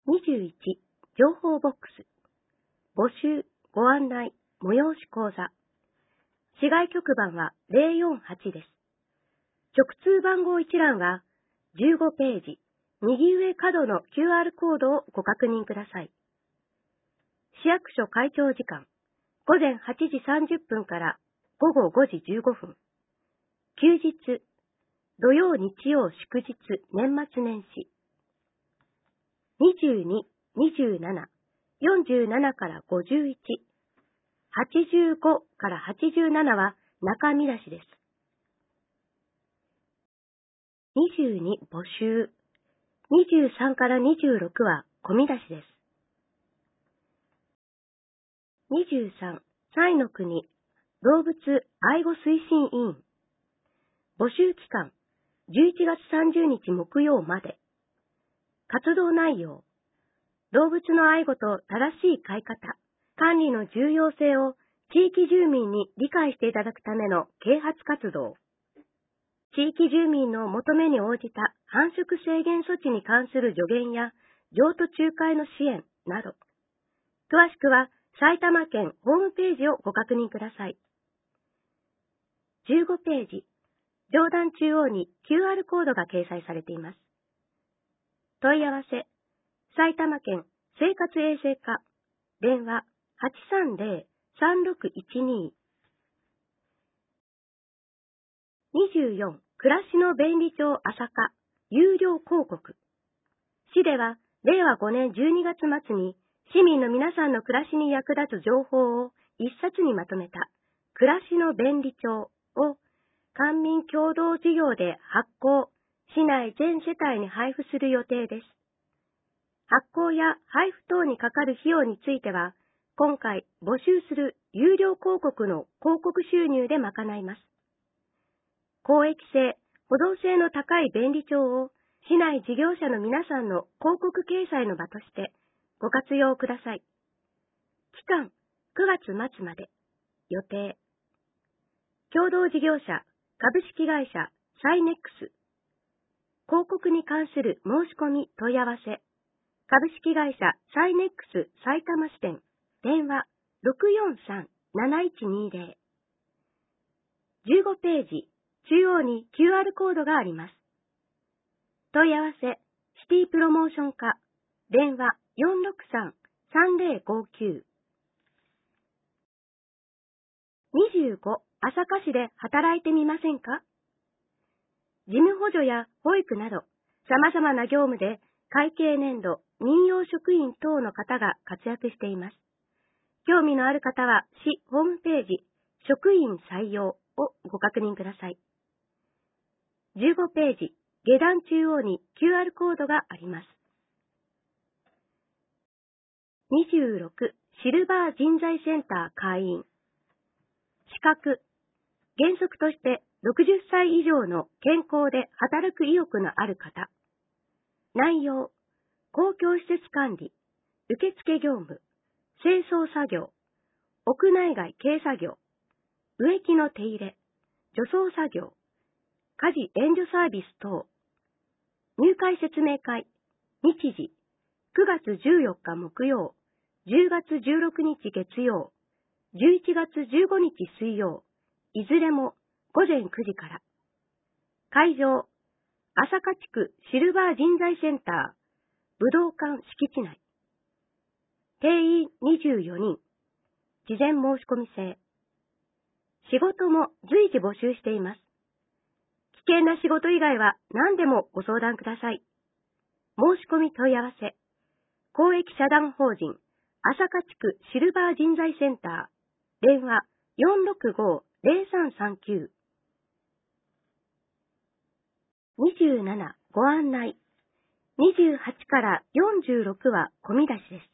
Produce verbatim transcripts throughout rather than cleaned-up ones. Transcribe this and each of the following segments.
にじゅういち、情報ボックス。募集、ご案内、催し講座。市外局番はゼロよんはちです。直通番号一覧はじゅうごページ、右上角の キューアール コードをご確認ください。市役所開庁時間、ごぜんはちじさんじゅっぷんからごごごじじゅうごふん。休日、土曜日曜祝日年末年始。にじゅうに、にじゅうなな、よんじゅうななからごじゅういち、はちじゅうごからはちじゅうななは中見出しです。にじゅうに募集、にじゅうさんからにじゅうろくは込み出しです。にじゅうさん、彩の国動物愛護推進委員。募集期間、じゅういちがつさんじゅうにち木曜まで。活動内容、動物の愛護と正しい飼い方、管理の重要性を地域住民に理解していただくための啓発活動。地域住民の求めに応じた繁殖制限措置に関する助言や譲渡仲介の支援など。詳しくは埼玉県ホームページをご確認ください。じゅうごページ、上段中央に キューアール コードが掲載されています。問い合わせ、埼玉県生活衛生課、電話 はちさんゼロ さんろくいちに。にじゅうよん、暮らしの便利帳朝課、有料広告。市では、れいわごねんじゅうにがつ末に、市民の皆さんの暮らしに役立つ情報を一冊にまとめた、暮らしの便利帳を、官民共同事業で発行、市内全世帯に配布する予定です。発行や配布等にかかる費用については、今回募集する有料広告の広告収入で賄います。公益性、補導性の高い便利帳を市内事業者の皆さんの広告掲載の場としてご活用ください。期間くがつ末まで。予定。共同事業者株式会社サイネックス。広告に関する申し込み問い合わせ。株式会社サイネックス埼玉支店。電話 ろくよんさん なないちにゼロ。じゅうごページ、中央に キューアール コードがあります。問い合わせ、シティプロモーション課、電話 よんろくさん さんゼロごきゅう。にじゅうご、朝霞市で働いてみませんか？事務補助や保育など、様々な業務で会計年度、任用職員等の方が活躍しています。興味のある方は、市ホームページ、職員採用をご確認ください。じゅうごページ、下段中央に キューアール コードがあります。にじゅうろく、シルバー人材センター会員。資格。原則としてろくじゅっさい以上の健康で働く意欲のある方。内容。公共施設管理、受付業務、清掃作業、屋内外軽作業、植木の手入れ、除草作業、家事援助サービス等。入会説明会、日時、くがつじゅうよっか木曜、じゅうがつじゅうろくにち月曜、じゅういちがつじゅうごにち水曜、いずれもごぜんくじから。会場、朝霞地区シルバー人材センター、武道館敷地内。定員にじゅうよにん。事前申し込み制。仕事も随時募集しています。危険な仕事以外は何でもご相談ください。申し込み問い合わせ。公益社団法人朝霞地区シルバー人材センター。電話 よんろくご ゼロさんさんきゅう。にじゅうなな、ご案内。にじゅうはちからよんじゅうろくは込み出しです。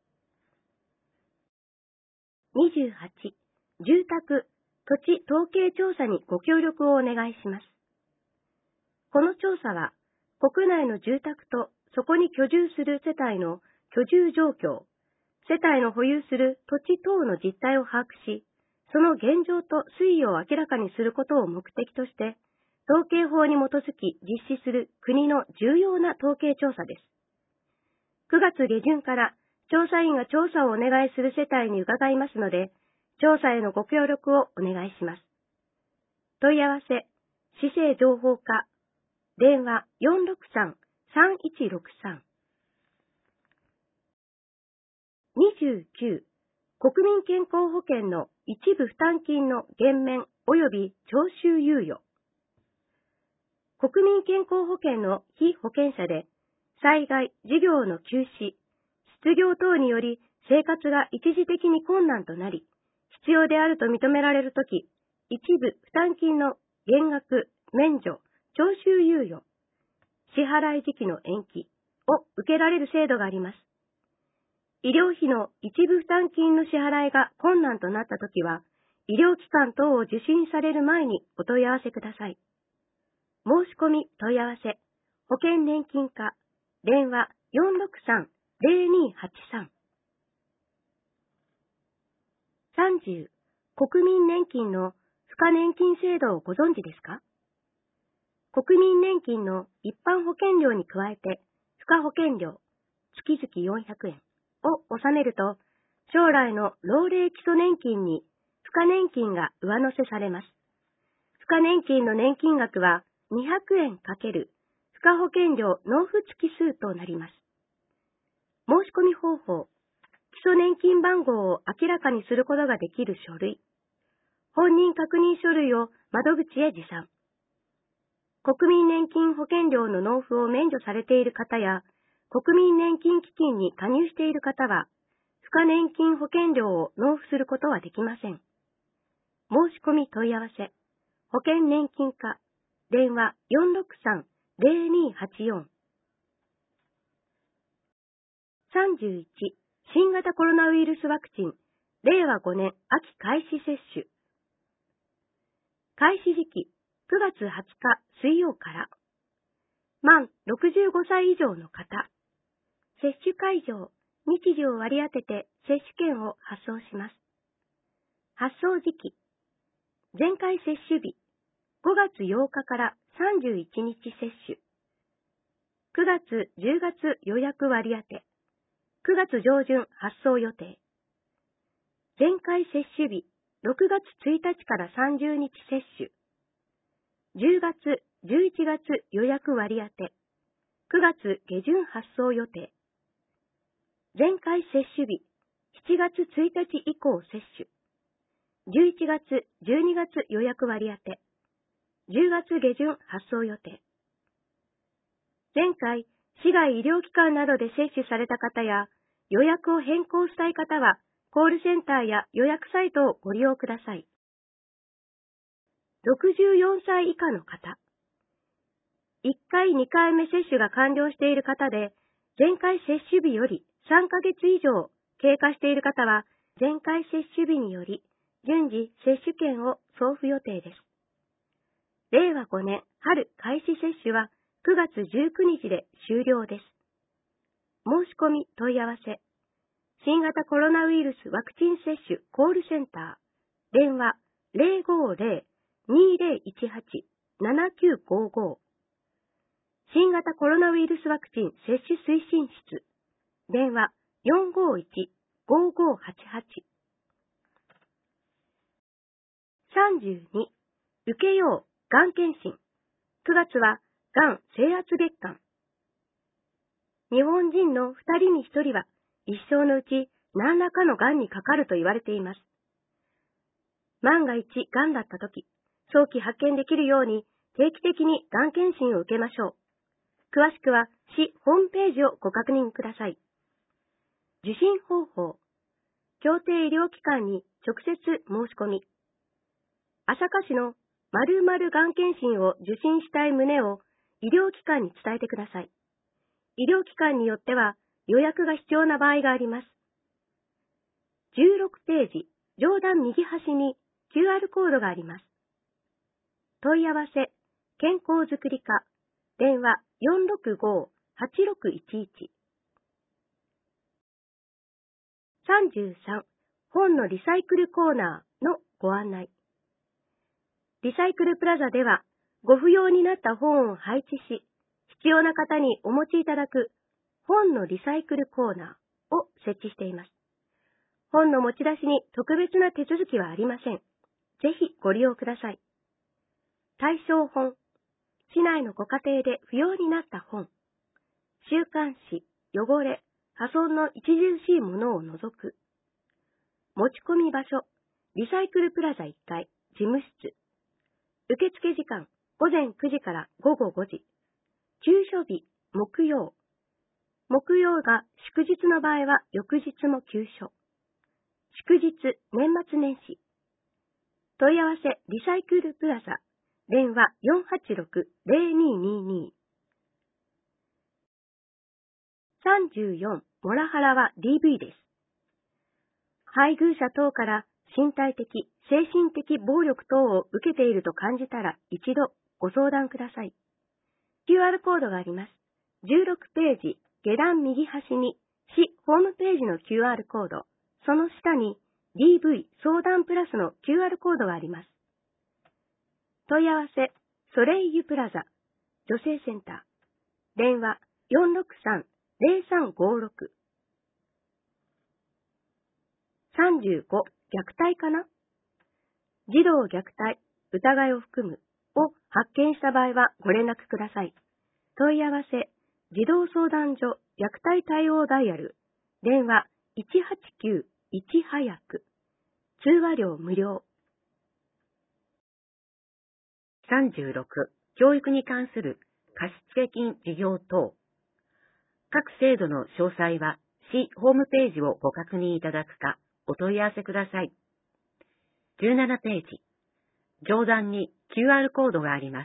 にじゅうはち、住宅、土地統計調査にご協力をお願いします。この調査は、国内の住宅とそこに居住する世帯の居住状況、世帯の保有する土地等の実態を把握し、その現状と推移を明らかにすることを目的として、統計法に基づき実施する国の重要な統計調査です。 くがつ下旬から調査員が調査をお願いする世帯に伺いますので、調査へのご協力をお願いします。問い合わせ、市政情報課、電話 よんろくさん さんいちろくさん。にじゅうきゅう、国民健康保険の一部負担金の減免及び徴収猶予。国民健康保険の被保険者で、災害、事業の休止、失業等により生活が一時的に困難となり、必要であると認められるとき、一部負担金の減額、免除、徴収猶予、支払い時期の延期を受けられる制度があります。医療費の一部負担金の支払いが困難となったときは、医療機関等を受診される前にお問い合わせください。申し込み問い合わせ、保険年金課、電話 よんろくさん ぜろにはちさん。さんじゅう、国民年金の付加年金制度をご存知ですか？国民年金の一般保険料に加えて、付加保険料、月々よんひゃくえんを納めると、将来の老齢基礎年金に付加年金が上乗せされます。付加年金の年金額はにひゃくえん×付加保険料納付月数となります。申し込み方法、基礎年金番号を明らかにすることができる書類、本人確認書類を窓口へ持参。国民年金保険料の納付を免除されている方や、国民年金基金に加入している方は、付加年金保険料を納付することはできません。申し込み問い合わせ、保険年金課、電話 よんろくさん ぜろにはちよん。さんじゅういち、新型コロナウイルスワクチン、れいわごねん秋開始接種。開始時期、くがつはつか水曜から。満ろくじゅうごさい以上の方。接種会場、日時を割り当てて接種券を発送します。発送時期、前回接種日、ごがつようかからさんじゅういちにち接種。くがつ、じゅうがつ予約割り当て。くがつ上旬発送予定。前回接種日、ろくがつついたちからさんじゅうにち接種。じゅうがつ、じゅういちがつ予約割り当て。くがつ下旬発送予定。前回接種日、しちがつついたち以降接種。じゅういちがつ、じゅうにがつ予約割り当て。じゅうがつ下旬発送予定。前回、市外医療機関などで接種された方や、予約を変更したい方は、コールセンターや予約サイトをご利用ください。ろくじゅうよんさい以下の方。いっかい、にかいめ接種が完了している方で、前回接種日よりさんかげつ以上経過している方は、前回接種日により順次接種券を送付予定です。れいわごねん春開始接種はくがつじゅうくにちで終了です。申し込み問い合わせ。新型コロナウイルスワクチン接種コールセンター。電話 ぜろごぜろ にぜろいちはち ななきゅうごご。新型コロナウイルスワクチン接種推進室。電話 よんごいち ごごはちはち。さんじゅうに、受けよう、がん検診。くがつは、がん征圧月間。日本人のふたりにひとりは、一生のうち何らかのがんにかかると言われています。万が一がんだったとき、早期発見できるように定期的にがん検診を受けましょう。詳しくは市ホームページをご確認ください。受診方法。協定医療機関に直接申し込み。朝霞市の〇〇がん検診を受診したい旨を医療機関に伝えてください。医療機関によっては予約が必要な場合があります。じゅうろくページ、上段右端に キューアール コードがあります。問い合わせ、健康づくり課、電話 よんろくご はちろくいちいち。さんじゅうさん、本のリサイクルコーナーのご案内。リサイクルプラザでは、ご不要になった本を配置し、必要な方にお持ちいただく本のリサイクルコーナーを設置しています。本の持ち出しに特別な手続きはありません。ぜひご利用ください。対象本、市内のご家庭で不要になった本、週刊誌、汚れ、破損の著しいものを除く。持ち込み場所、リサイクルプラザいっかい、事務室。受付時間、午前くじから午後ごじ。休所日、木曜。木曜が祝日の場合は翌日も休所。祝日、年末年始。問い合わせ、リサイクルプラザ。電話 よんはちろく ゼロにーにーにー。さんじゅうよん、モラハラは ディーブイ です。配偶者等から身体的、精神的暴力等を受けていると感じたら一度ご相談ください。キューアール コードがあります。じゅうろくページ、下段右端に市ホームページの キューアール コード、その下に ディーブイ 相談プラスの キューアール コードがあります。問い合わせ、ソレイユプラザ、女性センター、電話 よんろくさん ゼロさんごろく。さんじゅうご、虐待かな？児童虐待、疑いを含むを発見した場合はご連絡ください。問い合わせ、児童相談所虐待対応ダイヤル、電話いちはちきゅういち早く、通話料無料。 さんじゅうろく、教育に関する貸付金事業等。各制度の詳細は市ホームページをご確認いただくか、お問い合わせください。じゅうななページ。上段に キューアール コードがあります。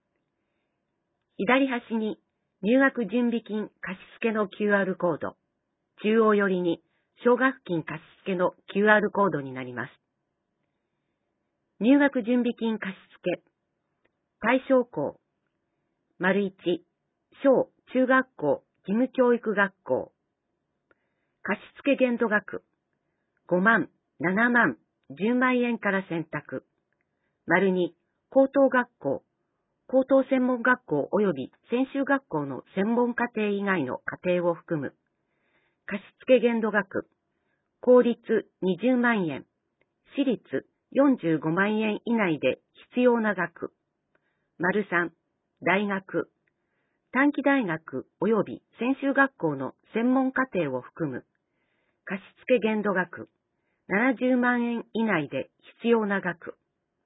左端に入学準備金貸付の キューアール コード。中央寄りに奨学金貸付の キューアール コードになります。入学準備金貸付。対象校。丸いち、小中学校義務教育学校。貸付限度額。ごまん、ななまん、じゅうまん円から選択。丸に、高等学校、高等専門学校及び専修学校の専門課程以外の課程を含む。貸付限度額。公立にじゅうまんえん、私立よんじゅうごまんえん以内で必要な額。丸さん、大学。短期大学及び専修学校の専門課程を含む。貸付限度額。ななじゅうまんえん以内で必要な額。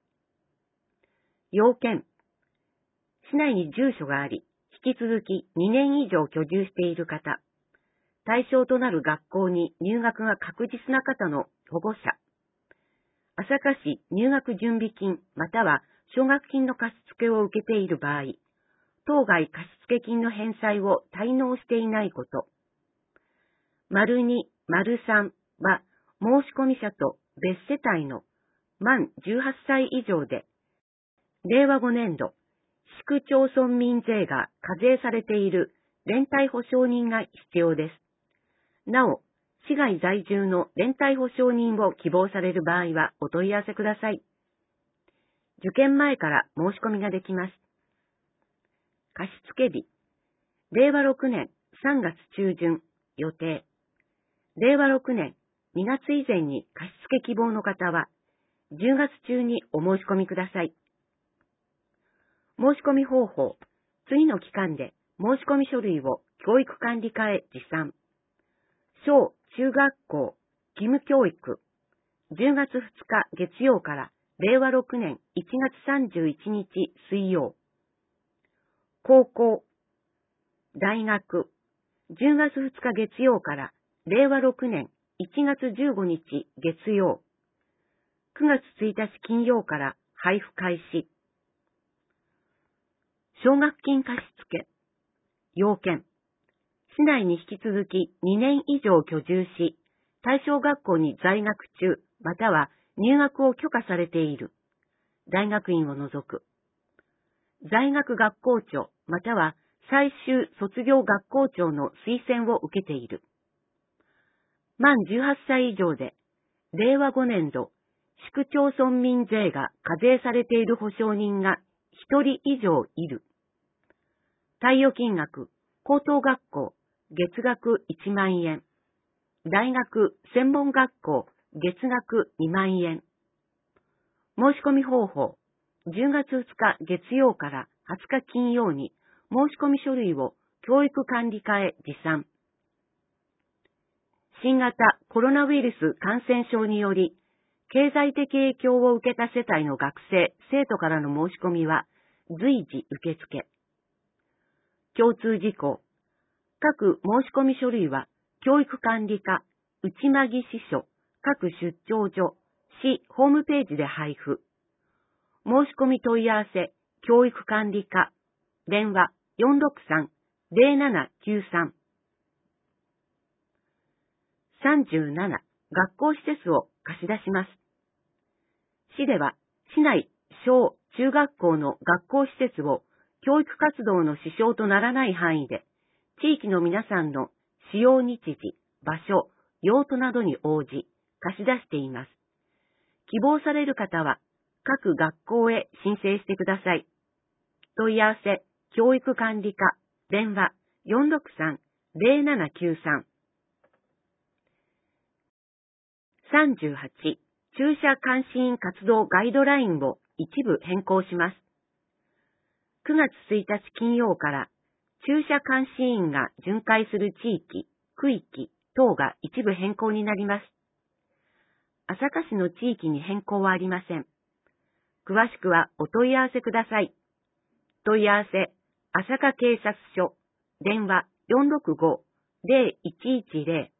要件。市内に住所があり、引き続きにねん以上居住している方。対象となる学校に入学が確実な方の保護者。朝霞市入学準備金または奨学金の貸付を受けている場合、当該貸付金の返済を滞納していないこと。丸に、丸さんは申込者と別世帯の満じゅうはっさい以上で、れいわごねんど、市区町村民税が課税されている連帯保証人が必要です。なお、市外在住の連帯保証人を希望される場合はお問い合わせください。受験前から申し込みができます。貸付日、れいわろくねんさんがつちゅうじゅん予定。れいわろくねんにがつ以前に貸付希望の方は、じゅうがつ中にお申し込みください。申し込み方法、次の期間で申し込み書類を教育管理課へ持参。小中学校義務教育、じゅうがつふつか月曜かられいわろくねんいちがつさんじゅういちにち水曜。高校、大学、じゅうがつふつか月曜かられいわろくねんいちがつじゅうごにち月曜。くがつついたち金曜から配布開始。奨学金貸付。要件。市内に引き続きにねん以上居住し、対象学校に在学中、または入学を許可されている。大学院を除く。在学学校長、または最終卒業学校長の推薦を受けている。満じゅうはっさい以上で、れいわごねんど、市区町村民税が課税されている保証人がひとり以上いる。貸与金額、高等学校、 月額いちまんえん。大学、専門学校、月額にまんえん。申し込み方法。じゅうがつふつか月曜からはつか金曜に申し込み書類を教育管理課へ持参。新型コロナウイルス感染症により、経済的影響を受けた世帯の学生、生徒からの申し込みは随時受付。共通事項。各申し込み書類は、教育管理課、内間木支所、各出張所、市ホームページで配布。申し込み問い合わせ、教育管理課、電話 よんろくさん ぜろななきゅうさん。さんじゅうなな、学校施設を貸し出します。市では、市内小中学校の学校施設を教育活動の支障とならない範囲で、地域の皆さんの使用日時、場所、用途などに応じ、貸し出しています。希望される方は、各学校へ申請してください。問い合わせ、教育管理課、電話 よんろくさん ぜろななきゅうさん。さんじゅうはち、駐車監視員活動ガイドラインを一部変更します。くがつついたち金曜から駐車監視員が巡回する地域、区域等が一部変更になります。朝霞市の地域に変更はありません。詳しくはお問い合わせください。問い合わせ、朝霞警察署、電話 よんろくご ぜろいちいちぜろ。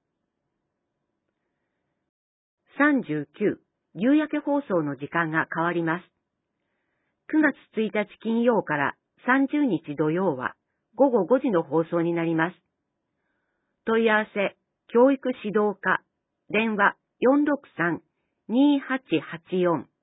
さんじゅうきゅう、夕焼け放送の時間が変わります。くがつついたち金曜からさんじゅうにち土曜はごごごじの放送になります。問い合わせ、教育指導課、電話 よんろくさん にはちはちよん。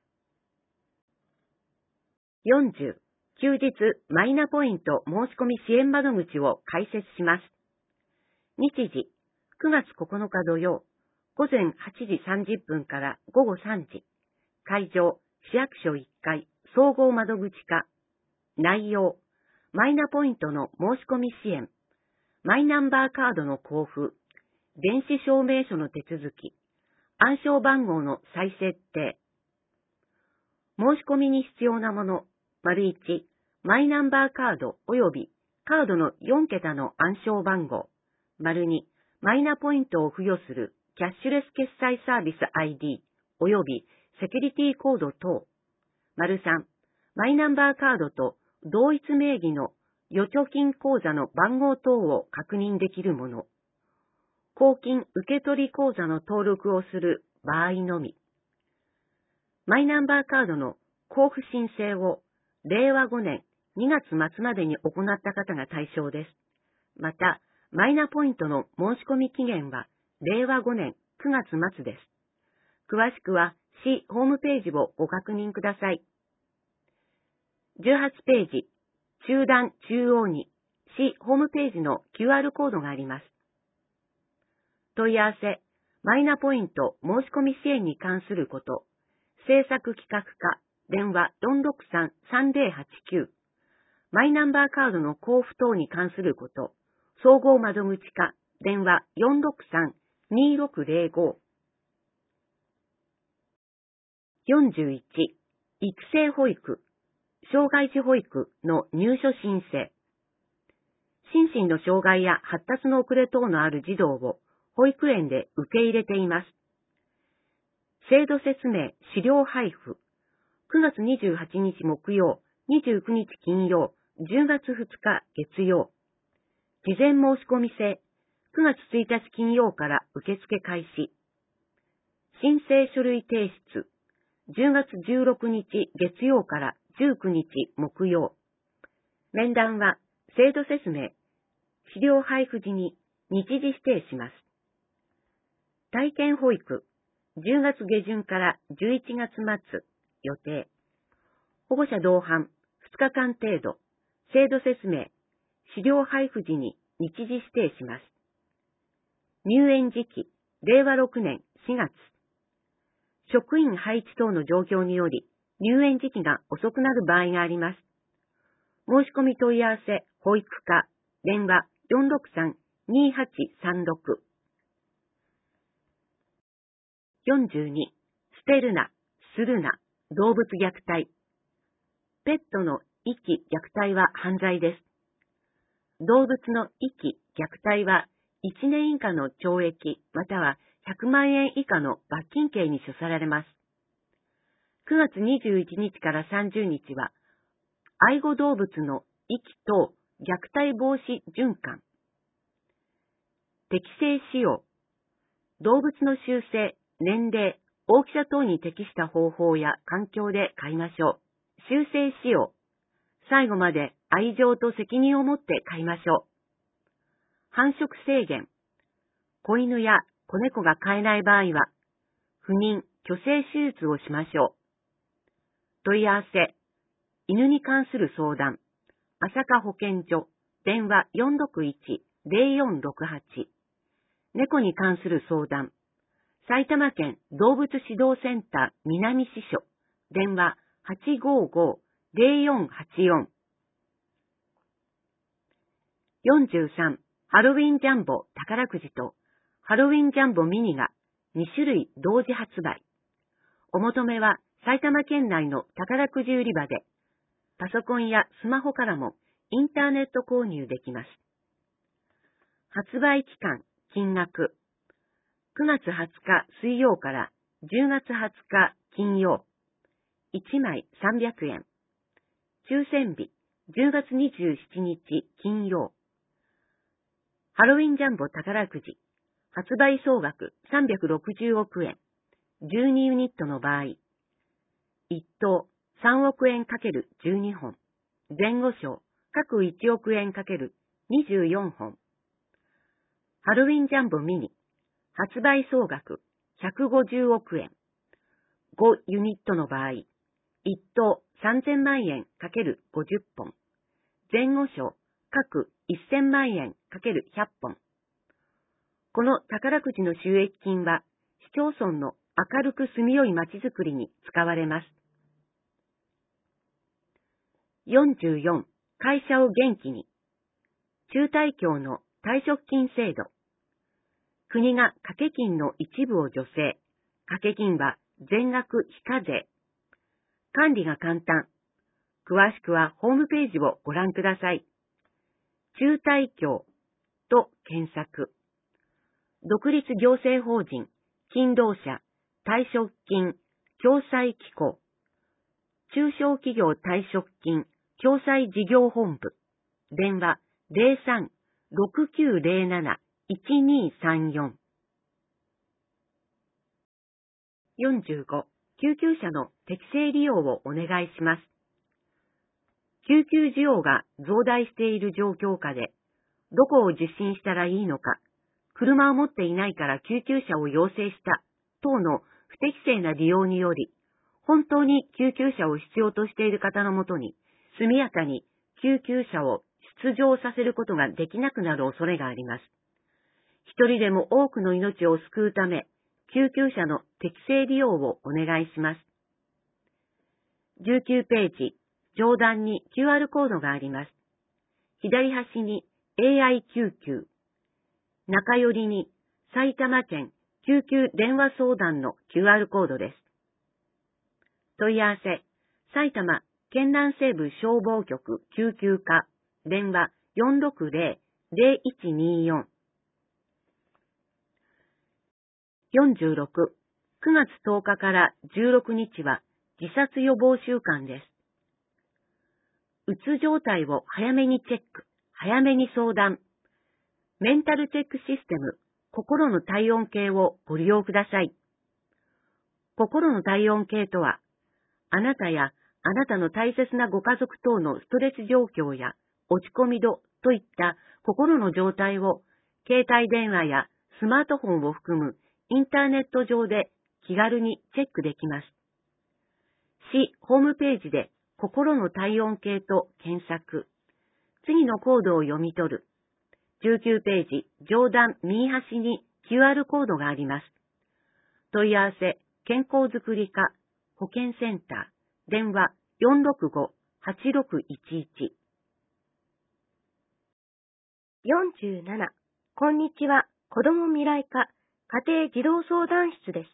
よんじゅう、休日マイナポイント申し込み支援窓口を開設します。日時、くがつここのか土曜、ごぜんはちじさんじゅっぷんからごごさんじ。会場、市役所いっかい、総合窓口課。内容、マイナポイントの申し込み支援、マイナンバーカードの交付、電子証明書の手続き、暗証番号の再設定。申し込みに必要なもの、丸いち、マイナンバーカード及びカードのよんけたの暗証番号、丸に、マイナポイントを付与するキャッシュレス決済サービス アイディー 及びセキュリティコード等、丸さん、マイナンバーカードと同一名義の預貯金口座の番号等を確認できるもの、公金受取口座の登録をする場合のみ、マイナンバーカードの交付申請をれいわごねんにがつ末までに行った方が対象です。また、マイナポイントの申し込み期限はれいわごねんくがつ末です。詳しくは市ホームページをご確認ください。じゅうはちページ、中段中央に市ホームページの キューアール コードがあります。問い合わせ、マイナポイント申し込み支援に関すること、政策企画課、電話 よんろくさん さんぜろはちきゅう、マイナンバーカードの交付等に関すること、総合窓口課、電話 よんろくさん にろくぜろご。よんじゅういち、育成保育、障害児保育の入所申請。心身の障害や発達の遅れ等のある児童を保育園で受け入れています。制度説明、資料配布。くがつにじゅうはちにち木曜、にじゅうくにち金曜、じゅうがつふつか月曜。事前申し込み制。くがつついたち金曜から受付開始。申請書類提出。じゅうがつじゅうろくにち月曜からじゅうくにち木曜。面談は制度説明、資料配布時に日時指定します。体験保育、じゅうがつげじゅんからじゅういちがつ末予定。保護者同伴ふつかかん程度、制度説明、資料配布時に日時指定します。入園時期、れいわろくねんしがつ。職員配置等の状況により、入園時期が遅くなる場合があります。申し込み問い合わせ、保育課、電話よんろくさん にはちさんろく。よんじゅうに、捨てるな、するな、動物虐待。ペットの遺棄虐待は犯罪です。動物の遺棄虐待はいちねん以下の懲役またはひゃくまんえん以下の罰金刑に処されます。くがつにじゅういちにちからさんじゅうにちは、愛護動物の遺棄等虐待防止循環。適正使用。動物の習性、年齢、大きさ等に適した方法や環境で飼いましょう。修正使用。最後まで愛情と責任を持って飼いましょう。繁殖制限。子犬や子猫が飼えない場合は、不妊、去勢手術をしましょう。問い合わせ。犬に関する相談。朝霞保健所、電話 よんろくいち ゼロよんろくはち。猫に関する相談。埼玉県動物指導センター南支所、電話はちごーごー ゼロよんはちよん。よんじゅうさん、ハロウィンジャンボ宝くじとハロウィンジャンボミニがにしゅるい同時発売。お求めは埼玉県内の宝くじ売り場で、パソコンやスマホからもインターネット購入できます。発売期間、金額。くがつはつか水曜からじゅうがつはつか金曜。いちまいさんびゃくえん。抽選日、じゅうがつにじゅうしちにち金曜。ハロウィンジャンボ宝くじ。発売総額さんびゃくろくじゅうおくえん。じゅうにユニットの場合。いっとうさんおくえんかけるじゅうにほん。前後賞各いちおくえんかけるにじゅうよんほん。ハロウィンジャンボミニ。発売総額ひゃくごじゅうおくえん。ごユニットの場合。いっとうさんぜんまんえんかけるごじゅっぽん。前後賞各せんまんえんかけるひゃっぽん。この宝くじの収益金は、市町村の明るく住みよい街づくりに使われます。よんじゅうよん、会社を元気に。中大協の退職金制度。国が掛け金の一部を助成。掛け金は全額非課税。管理が簡単。詳しくはホームページをご覧ください。中大協と検索。独立行政法人、勤労者、退職金、共済機構。中小企業退職金、共済事業本部。電話 ゼロさん ろくきゅうゼロなな いちにさんよん。よんじゅうご、救急車の適正利用をお願いします。救急需要が増大している状況下で、どこを受診したらいいのか、車を持っていないから救急車を要請した等の不適正な利用により、本当に救急車を必要としている方のもとに、速やかに救急車を出場させることができなくなる恐れがあります。一人でも多くの命を救うため、救急車の適正利用をお願いします。じゅうきゅうページ、上段に キューアール コードがあります。左端に エーアイ 救急。中寄りに埼玉県救急電話相談の キューアール コードです。問い合わせ、埼玉県南西部消防局救急課、電話 よんろくゼロ ゼロいちによん。よんじゅうろく、くがつとおかからじゅうろくにちは自殺予防週間です。うつ状態を早めにチェック、早めに相談。メンタルチェックシステム、心の体温計をご利用ください。心の体温計とは、あなたやあなたの大切なご家族等のストレス状況や落ち込み度といった心の状態を携帯電話やスマートフォンを含むインターネット上で気軽にチェックできます。市ホームページで心の体温計と検索。次のコードを読み取る。じゅうきゅうページ上段右端に キューアール コードがあります。問い合わせ、健康づくり課、保健センター、電話 よんろくご はちろくいちいち。 よんじゅうなな、こんにちは、子ども未来課、家庭児童相談室です。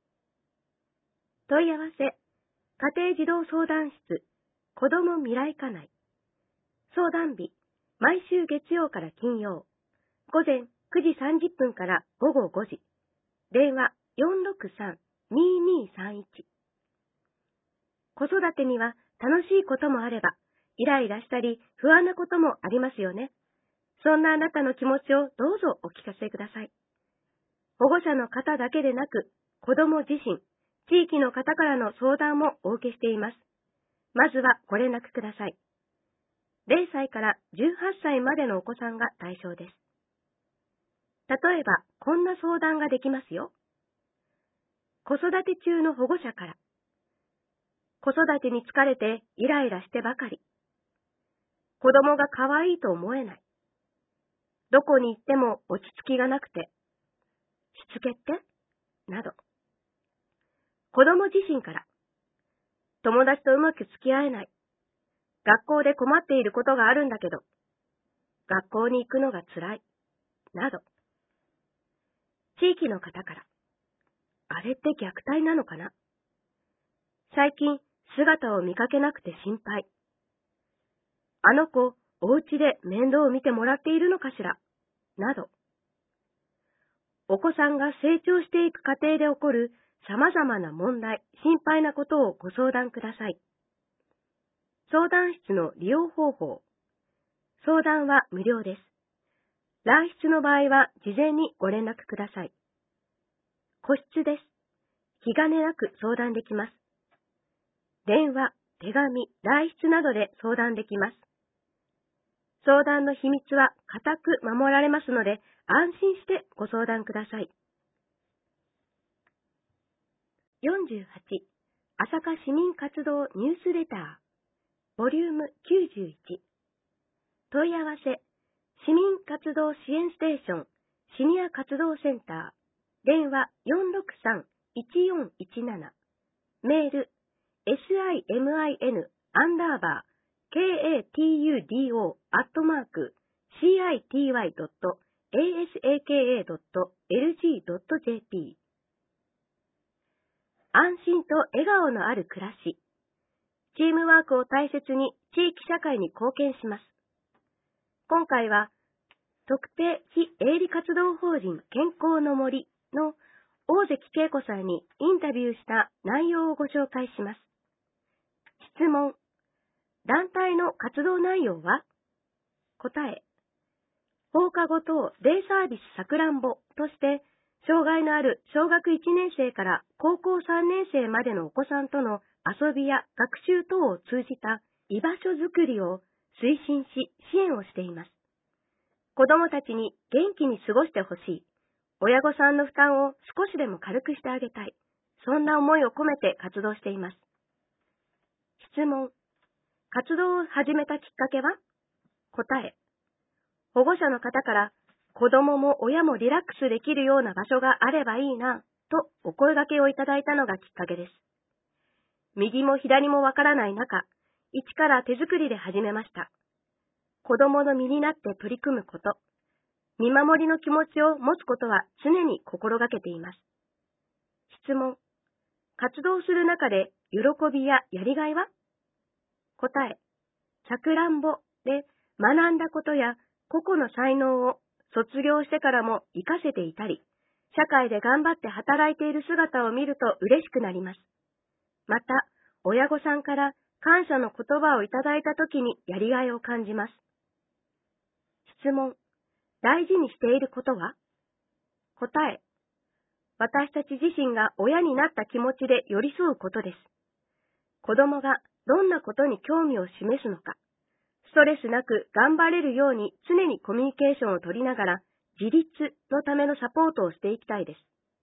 問い合わせ、家庭児童相談室、子ども未来課内。相談日、毎週月曜から金曜、午前くじさんじゅっぷんから午後ごじ。電話 よんろくさん にーにーさんいち。子育てには楽しいこともあれば、イライラしたり不安なこともありますよね。そんなあなたの気持ちをどうぞお聞かせください。保護者の方だけでなく、子ども自身、地域の方からの相談もお受けしています。まずはご連絡ください。れいさいからじゅうはっさいまでのお子さんが対象です。例えば、こんな相談ができますよ。子育て中の保護者から、子育てに疲れてイライラしてばかり。子供が可愛いと思えない。どこに行っても落ち着きがなくて、しつけってなど。子供自身から、友達とうまく付き合えない。学校で困っていることがあるんだけど、学校に行くのが辛い。など。地域の方から、あれって虐待なのかな？最近姿を見かけなくて心配。あの子、お家で面倒を見てもらっているのかしら？など。お子さんが成長していく過程で起こる様々な問題、心配なことをご相談ください。相談室の利用方法。相談は無料です。来室の場合は事前にご連絡ください。個室です。気兼ねなく相談できます。電話、手紙、来室などで相談できます。相談の秘密は固く守られますので、安心してご相談ください。よんじゅうはち、朝霞市民活動ニュースレター、ボリュームきゅうじゅういち。問い合わせ、市民活動支援ステーション、シニア活動センター、電話 よんろくさん いちよんいちなな、メール、simin アンダーバー katudo アットマーク city.asaka.lg.jp。 安心と笑顔のある暮らし。チームワークを大切に地域社会に貢献します。今回は、特定非営利活動法人健康の森の大関恵子さんにインタビューした内容をご紹介します。質問。団体の活動内容は？答え。放課後等デイサービスさくらんぼとして、障害のある小学いちねん生から高校さんねん生までのお子さんとの遊びや学習等を通じた居場所づくりを推進し支援をしています。子どもたちに元気に過ごしてほしい。親御さんの負担を少しでも軽くしてあげたい。そんな思いを込めて活動しています。質問。活動を始めたきっかけは？答え。保護者の方から子供も親もリラックスできるような場所があればいいなとお声掛けをいただいたのがきっかけです。右も左もわからない中、一から手作りで始めました。子供の身になって取り組むこと、見守りの気持ちを持つことは常に心がけています。質問。活動する中で喜びややりがいは？答え。さくらんぼで学んだことや個々の才能を卒業してからも活かせていたり、社会で頑張って働いている姿を見ると嬉しくなります。また、親御さんから感謝の言葉をいただいたときにやりがいを感じます。質問。大事にしていることは？答え。私たち自身が親になった気持ちで寄り添うことです。子供がどんなことに興味を示すのか、ストレスなく頑張れるように常にコミュニケーションを取りながら自立のためのサポートをしていきたいです。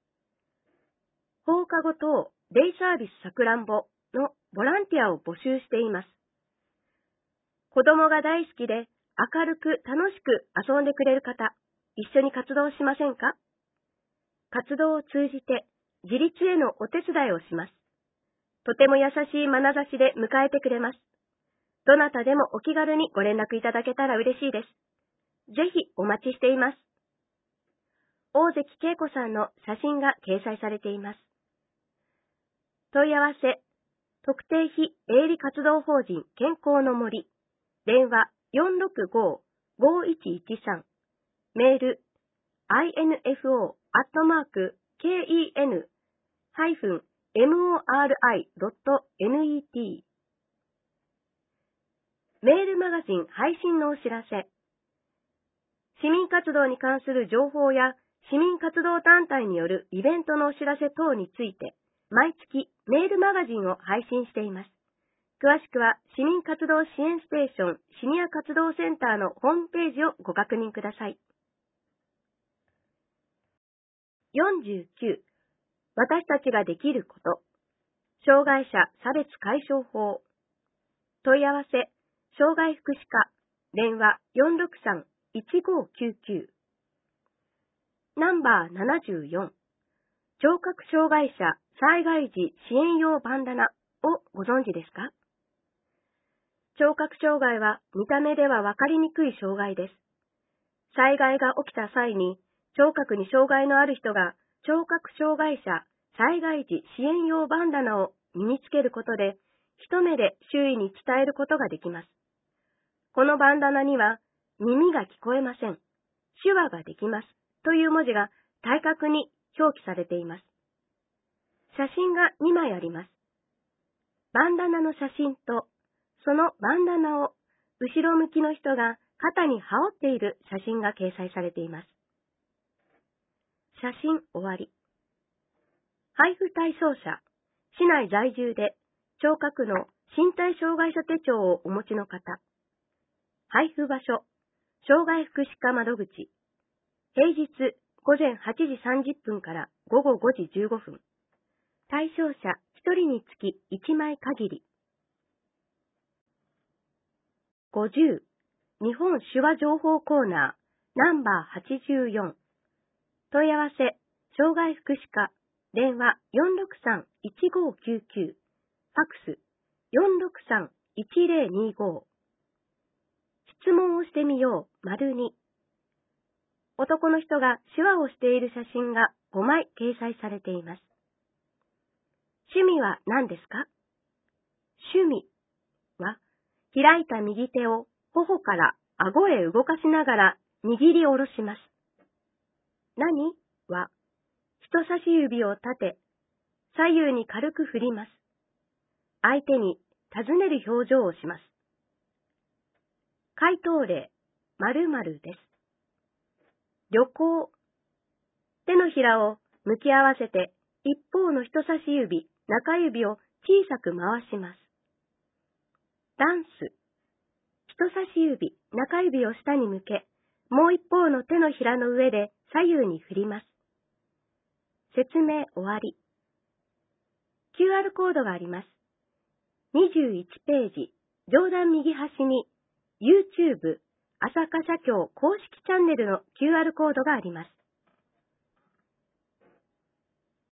放課後等デイサービスさくらんぼのボランティアを募集しています。子供が大好きで明るく楽しく遊んでくれる方、一緒に活動しませんか？活動を通じて自立へのお手伝いをします。とても優しい眼差しで迎えてくれます。どなたでもお気軽にご連絡いただけたら嬉しいです。 ぜひお待ちしています。大関恵子さんの写真が掲載されています。問い合わせ、特定非営利活動法人健康の森、電話 よんろくごーごーいちいちさん、メール アイエヌエフオー アットマーク ケーイーエヌ ハイフン モーリードットネット メールマガジン配信のお知らせ。市民活動に関する情報や市民活動団体によるイベントのお知らせ等について毎月メールマガジンを配信しています。詳しくは市民活動支援ステーションシニア活動センターのホームページをご確認ください。よんじゅうきゅう、私たちができること。障害者差別解消法。問い合わせ、障害福祉課、電話 よんろくさん いちごきゅうきゅう。ナンバーななじゅうよん、聴覚障害者災害時支援用バンダナをご存知ですか？聴覚障害は見た目では分かりにくい障害です。災害が起きた際に、聴覚に障害のある人が聴覚障害者災害時支援用バンダナを身につけることで、一目で周囲に伝えることができます。このバンダナには、耳が聞こえません、手話ができますという文字が対角に表記されています。写真がにまいあります。バンダナの写真と、そのバンダナを後ろ向きの人が肩に羽織っている写真が掲載されています。写真終わり。配布対象者、市内在住で聴覚の身体障害者手帳をお持ちの方。配布場所、障害福祉課窓口。平日ごぜんはちじさんじゅっぷんからごごごじじゅうごふん。対象者ひとりにつきいちまい限り。ごじゅう、日本手話情報コーナー、ナンバーはちじゅうよん。問い合わせ、障害福祉課、電話 よんろくさん いちごきゅうきゅう、ファックス よんろくさん いちぜろにご。質問をしてみよう、丸に。男の人が手話をしている写真がごまい掲載されています。趣味は何ですか？趣味は、開いた右手を頬から顎へ動かしながら握り下ろします。何は、人差し指を立て、左右に軽く振ります。相手に尋ねる表情をします。回答例、〇〇です。旅行。手のひらを向き合わせて、一方の人差し指、中指を小さく回します。ダンス。人差し指、中指を下に向け、もう一方の手のひらの上で左右に振ります。説明終わり。キューアール コードがあります。にじゅういちページ、上段右端に YouTube 朝霞社協公式チャンネルの キューアール コードがあります。